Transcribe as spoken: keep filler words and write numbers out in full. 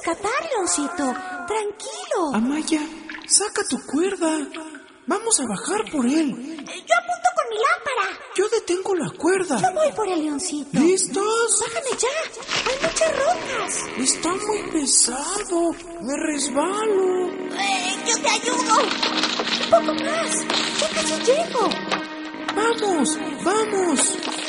rescatar, Leoncito. Tranquilo. Amaya, saca tu cuerda. Vamos a bajar por él. Yo apunto con mi lámpara. Yo detengo la cuerda. Yo voy por el Leoncito. ¿Listos? Bájame ya. Hay muchas rocas. Está muy pesado. Me resbalo. Eh, yo te ayudo. Un poco más. Ya casi llego. Vamos, vamos.